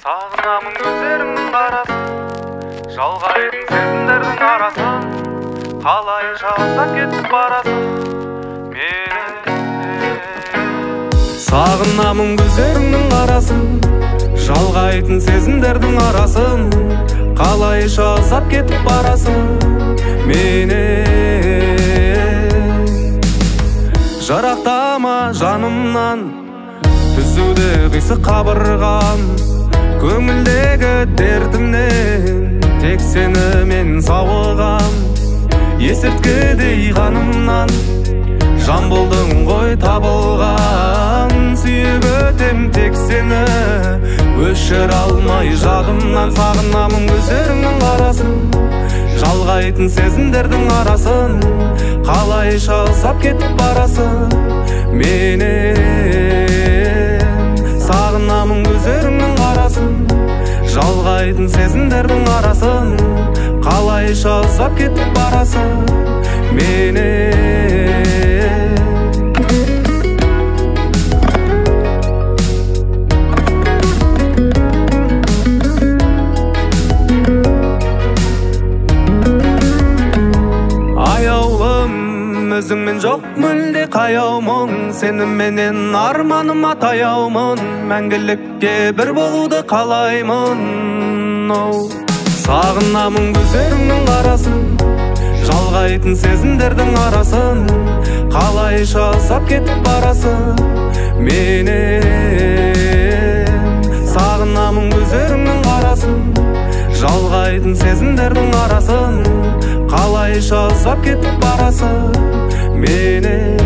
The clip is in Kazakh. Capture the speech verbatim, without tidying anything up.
Сағынамын көздеріңнің қарасын, жалғайтын сезімдердің арасын, қалайша ұзап кетіп барасың мені. Сағынамын көздеріңнің қарасын, жалғайтын сезімдердің арасын, қалайша ұзап кетіп барасың мені. Жарақтама жанымнан, түзуде қисық қабырған, көңілдегі дертімнен тек сені мен сауығам. Есірткідей қанымнан жан болдың ғой табылған, сүйіп өтем тек сені, өшір алмай жадымнан. Сағынамын көздеріңнің қарасын, жалғайтын сезімдердің арасын, қалайша ұзап кетіп барасың менен. Сағынамын көздеріңнің қарасын, жалғайтын сезімдердің арасын, қалайша ұзап кетіп барасың менен. Өзіңмен жоқ мүлде қаяу мұң, сеніменен арманым атаяумын, мәңгілікке бір болуды қалаймын. Сағынамын көздеріңнің қарасын, жалғайтын сезімдердің арасын, қалайша ұзап кетіп барасың менен. Сағынамын көздеріңнің қарасын, жалғайтын сезімдердің арасын, қалайша ұзап кетіп барасың менен.